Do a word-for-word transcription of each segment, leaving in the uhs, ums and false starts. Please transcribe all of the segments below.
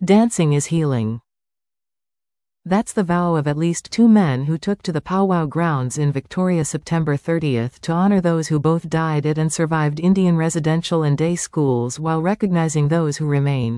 Dancing is healing. That's the vow of at least two men who took to the powwow grounds in Victoria September thirtieth to honor those who both died at and survived Indian residential and day schools while recognizing those who remain.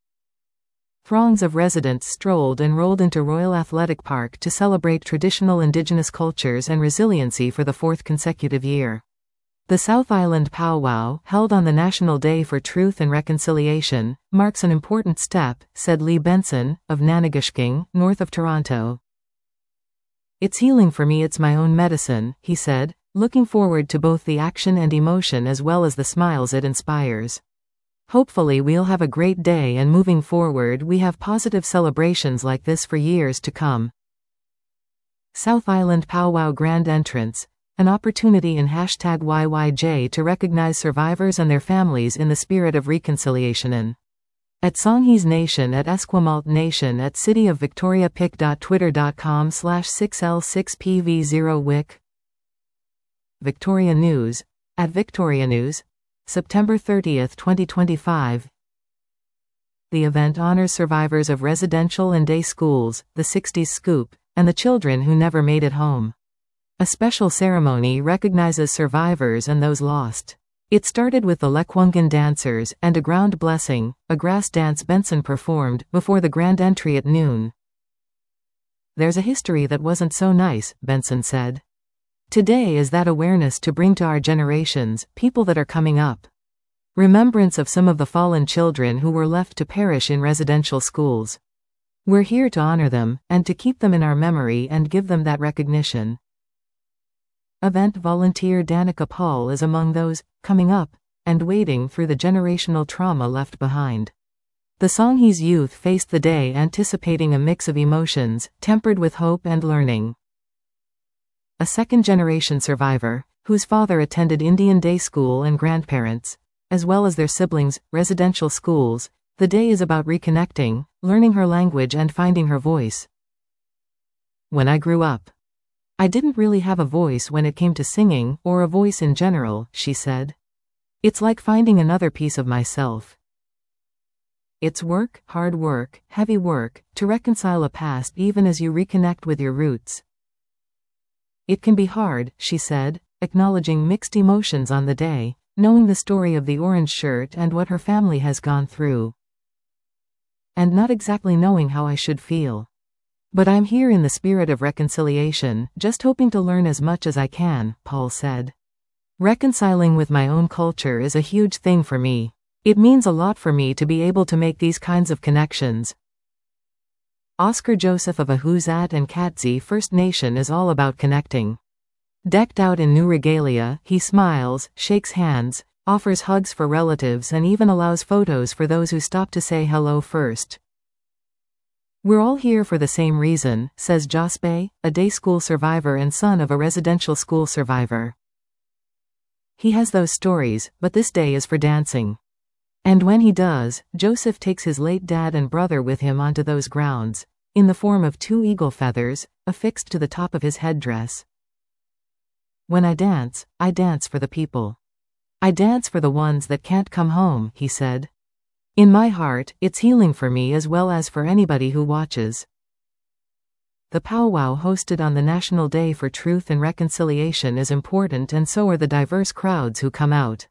Throngs of residents strolled and rolled into Royal Athletic Park to celebrate traditional Indigenous cultures and resiliency for the fourth consecutive year. The South Island powwow, held on the National Day for Truth and Reconciliation, marks an important step, said Lee Benson, of Nanagishking, north of Toronto. It's healing for me, it's my own medicine, he said, looking forward to both the action and emotion as well as the smiles it inspires. Hopefully we'll have a great day, and moving forward we have positive celebrations like this for years to come. South Island powwow grand entrance. An opportunity in hashtag Y Y J to recognize survivors and their families in the spirit of reconciliation in. At Songhees Nation, at Esquimalt Nation, at City of Victoria pic dot twitter dot com slash six L six P V zero wic. Victoria News. At Victoria News. September thirtieth twenty twenty-five. The event honors survivors of residential and day schools, the sixties scoop, and the children who never made it home. A special ceremony recognizes survivors and those lost. It started with the Lekwungen dancers and a ground blessing, a grass dance Benson performed, before the grand entry at noon. There's a history that wasn't so nice, Benson said. Today is that awareness to bring to our generations, people that are coming up. Remembrance of some of the fallen children who were left to perish in residential schools. We're here to honor them, and to keep them in our memory and give them that recognition. Event volunteer Danica Paul is among those coming up and wading through the generational trauma left behind. The Songhees youth faced the day anticipating a mix of emotions, tempered with hope and learning. A second-generation survivor, whose father attended Indian day school, and grandparents, as well as their siblings, residential schools, the day is about reconnecting, learning her language and finding her voice. When I grew up, I didn't really have a voice when it came to singing, or a voice in general, she said. It's like finding another piece of myself. It's work, hard work, heavy work, to reconcile a past even as you reconnect with your roots. It can be hard, she said, acknowledging mixed emotions on the day, knowing the story of the orange shirt and what her family has gone through. And not exactly knowing how I should feel. But I'm here in the spirit of reconciliation, just hoping to learn as much as I can, Paul said. Reconciling with my own culture is a huge thing for me. It means a lot for me to be able to make these kinds of connections. Oscar Joseph of Ahuzat and Katzie First Nation is all about connecting. Decked out in new regalia, he smiles, shakes hands, offers hugs for relatives, and even allows photos for those who stop to say hello first. We're all here for the same reason, says Jospe, a day school survivor and son of a residential school survivor. He has those stories, but this day is for dancing. And when he does, Joseph takes his late dad and brother with him onto those grounds, in the form of two eagle feathers, affixed to the top of his headdress. When I dance, I dance for the people. I dance for the ones that can't come home, he said. In my heart, it's healing for me as well as for anybody who watches. The powwow hosted on the National Day for Truth and Reconciliation is important, and so are the diverse crowds who come out.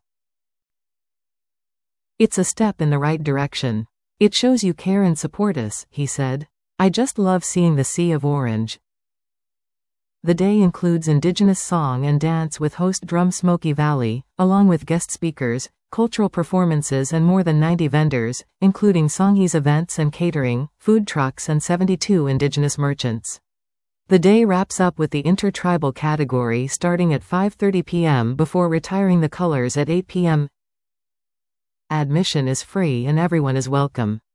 It's a step in the right direction. It shows you care and support us, he said. I just love seeing the sea of orange. The day includes Indigenous song and dance with host Drum Smoky Valley, along with guest speakers, cultural performances, and more than ninety vendors, including Songhees events and catering, food trucks, and seventy-two Indigenous merchants. The day wraps up with the intertribal category starting at five thirty p m before retiring the colors at eight p m Admission is free and everyone is welcome.